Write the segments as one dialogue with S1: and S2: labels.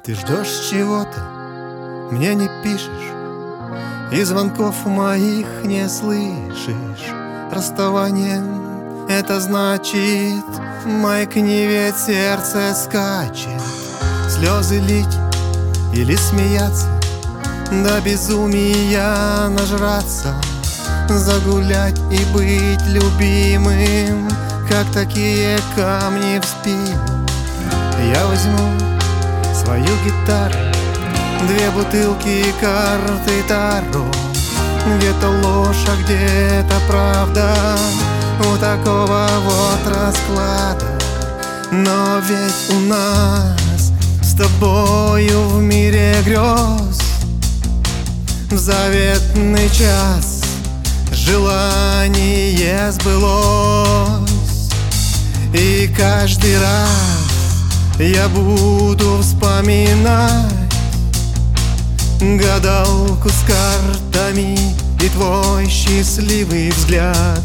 S1: Ты ждешь чего-то, мне не пишешь, и звонков моих не слышишь. Расставание — это значит, маякни, ведь сердце скачет. Слезы лить или смеяться, до безумия нажраться, загулять и быть любимым, как такие камни в спину. Я возьму свою гитару, 2 бутылки и карты Таро. Где-то ложь, а где-то правда, у такого вот расклада. Но ведь у нас с тобою в мире грез в заветный час желание сбылось. И каждый раз я буду вспоминать гадалку с картами и твой счастливый взгляд.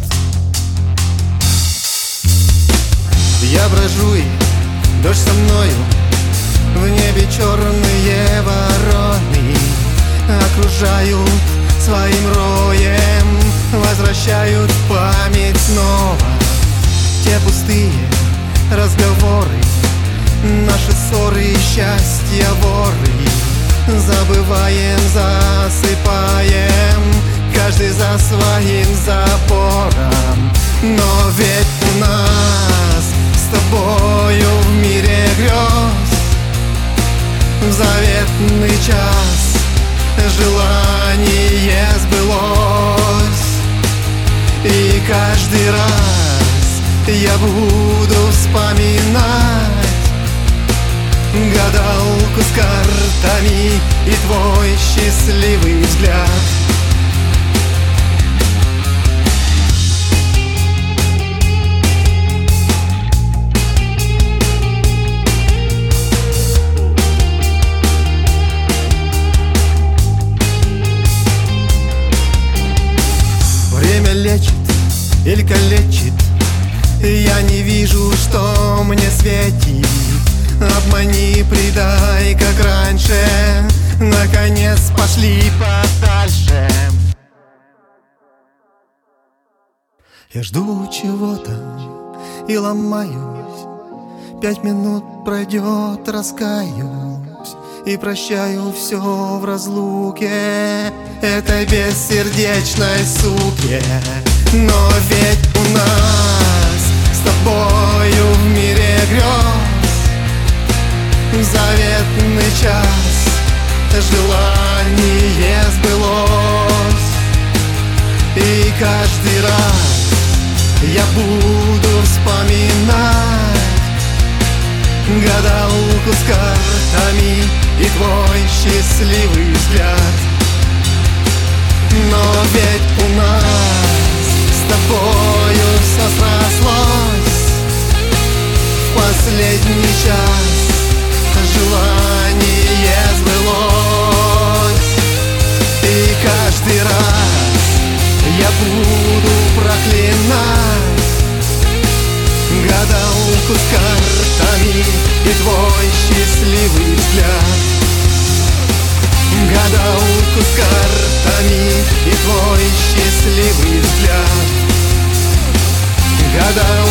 S1: Я брожу, и дождь со мною, в небе черные вороны окружают своим роем, возвращают в память снова те пустые разговоры, наши ссоры и счастья воры. Забываем, засыпаем, каждый за своим забором. Но ведь у нас с тобою в мире грез в заветный час желание сбылось. И каждый раз я буду вспоминать гадалку с картами и твой счастливый взгляд. Время лечит или калечит, я не вижу, что мне светит. Обмани, предай, как раньше, наконец пошли подальше. Я жду чего-то и ломаюсь, 5 минут пройдет, раскаюсь и прощаю все в разлуке этой бессердечной суке. Но ведь у нас с тобою в мире грез заветный час желание сбылось. И каждый раз я буду вспоминать гадалку с картами и твой счастливый взгляд. Но ведь у нас с тобою все срослось в последний час желание сбылось. И каждый раз я буду проклинать гадалку с картами и твой счастливый взгляд. Гадалку с картами и твой счастливый взгляд. Гадалку